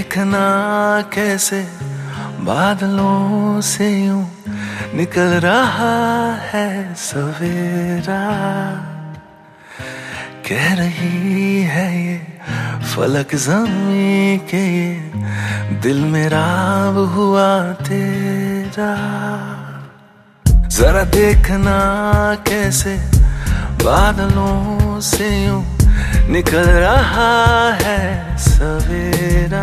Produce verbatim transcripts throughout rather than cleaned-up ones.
देखना कैसे बादलों से यूं निकल रहा है सवेरा। कह रही है ये फलक ज़मीं के ये दिल मेरा अब हुआ तेरा। जरा देखना कैसे बादलों से यूं निकल रहा है सवेरा।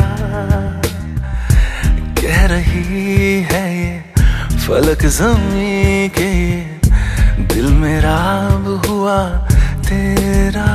कह रही है ये फलक ज़मीं के ये दिल मेरा अब हुआ तेरा।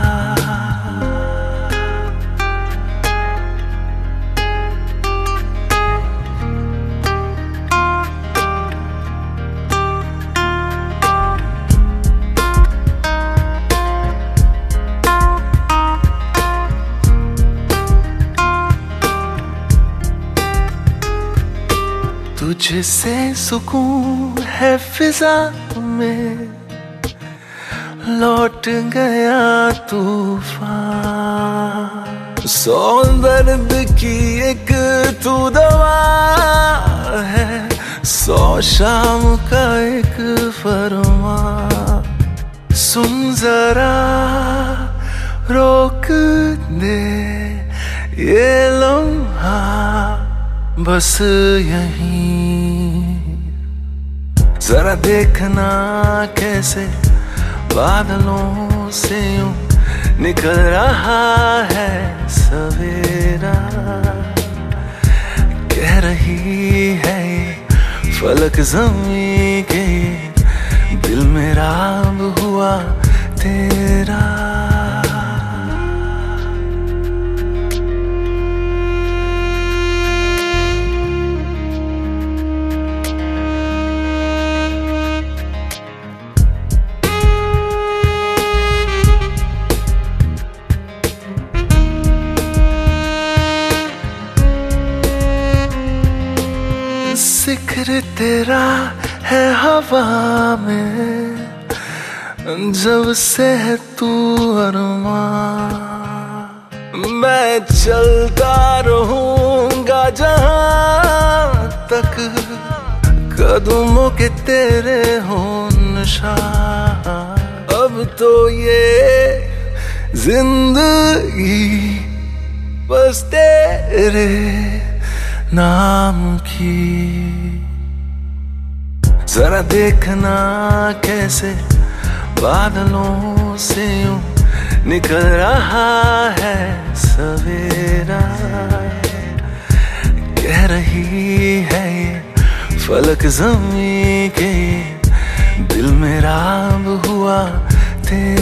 तुझसे सुकून है फिजा में लौट गया तूफान। सौ दर्द की एक तू दवा है, सौ शाम का एक फरमान। सुन जरा रोक दे ये लम्हा बस यहीं। जरा देखना कैसे बादलों से यूं निकल रहा है सवेरा। कह रही है ये फलक ज़मीं के ये दिल मेरा अब हुआ तेरा। जिक्र तेरा है हवा में जब से है तू अरमां। मैं चलता रहूंगा जहां तक कदमों के तेरे हो निशान। अब तो ये जिंदगी बस तेरे नाम की। जरा देखना कैसे बादलों से यूं निकल रहा है सवेरा। कह रही है ये फलक ज़मीं के ये दिल मेरा अब हुआ तेरा।